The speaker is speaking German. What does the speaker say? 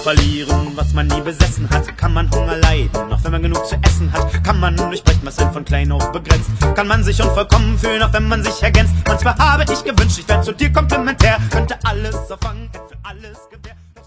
verlieren, was man nie besessen hat. Kann man Hunger leiden, auch wenn man genug zu essen hat. Kann man durchbrechen, was einen von klein auf begrenzt. Kann man sich unvollkommen fühlen, auch wenn man sich ergänzt. Manchmal habe ich gewünscht, ich wär zu dir komplementär. Könnte alles erfangen, hätte für alles Gewähr.